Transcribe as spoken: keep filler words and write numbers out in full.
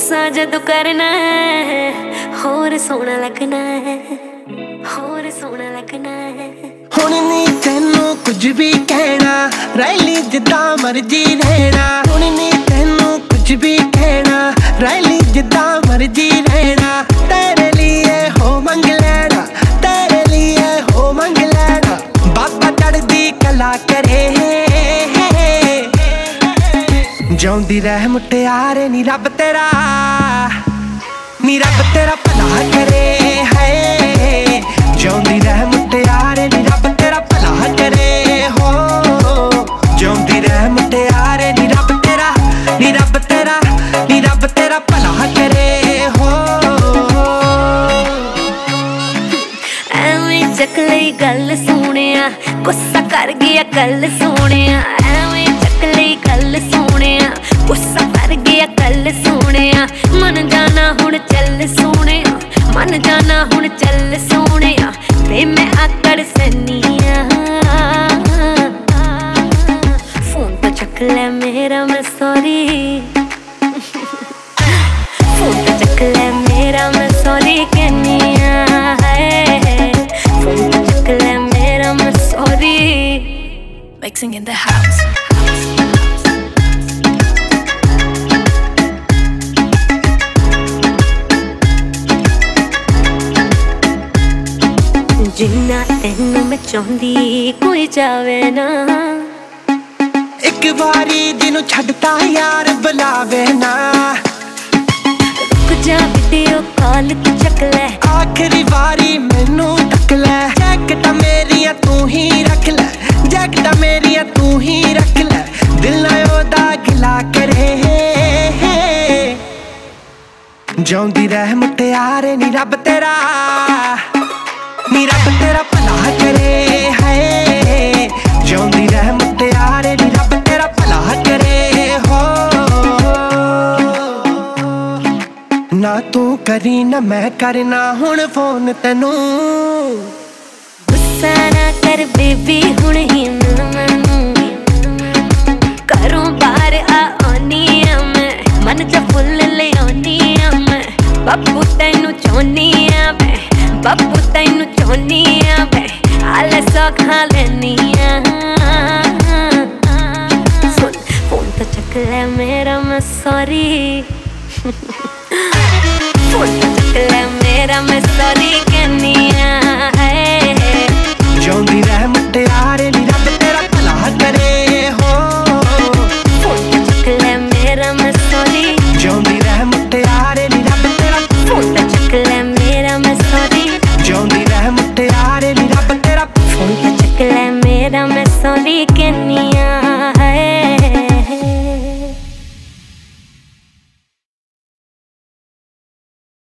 गुस्सा जदों करना है होर सोहना लगना है, होर सोहना लगना है। हुण नी तैनू कुछ भी कहना, रैली जिद्दां मर्जी रहना। हुण नी तैनू कुछ भी कहना, रैली जिद्दां मर्जी रहना। तेरे लिए हो मंग लेना, तेरे लिए हो मंग लेना। बाबा चढ़दी कला करे, जिउंदी रह मुटियारे नी रब तेरा, नी रब तेरा भला करे है। जिउंदी रह मुटियारे नी रब तेरा भला करे हो, जिउंदी रह मुटियारे नी रब तेरा, नी रब तेरा, नी रब तेरा भला करे हो। एवें चक लई गल सोहणिया, गुस्सा कर गया कल सोहणिया। एवें चक लई गल सोहणिया, गुस्सा कर गया कल सोहणिया। मन जाना हुण चल सोहणिया, मन जाना हुण चल सोहणिया। ते मैं आकड़ सैनिया, फोन तो चक ले मेरा मैं सॉरी, फोन तो चक ले मेरा मैं सॉरी कहनिया है। फोन तो चक ले मेरा मैं sorry. Mixing in the house. जिन्ना तेनू मैं चाहती कोई जावे ना, एक बारी जिन्नू छड्डता यार बुलावे ना। रुक जा वीडियो कॉल तू चक ले, आखिरी बारी मैनू तक ले। जैकटां मेरियां तू ही रख ले, जैकटां मेरियां तू ही रख ले। दिल ना ओदा गिला करे, जिउंदी रह मुटियारे नी रब तेरा, नी रब तेरा भला करे है। जिउंदी रह मुटियारे नी रब तेरा भला करे हो। ना तू करी ना मैं करना हुण फोन तैनू। गुस्सा ना कर बेबी हुण ही मिल मैनू, घरों बाहर आ आनी आ मैं, मन च फुल ले आनी आ मैं। बापू तैनू चाहनी आ मैं, बापू तैनू चाहनी आ मैं। आले सौखा लैनी आ, सुन फोन तो चक ले मेरा मैं सॉरी, फोन तो चक ले मेरा मैं सॉरी कहनी आ है। जिउंदी रह मुटियारे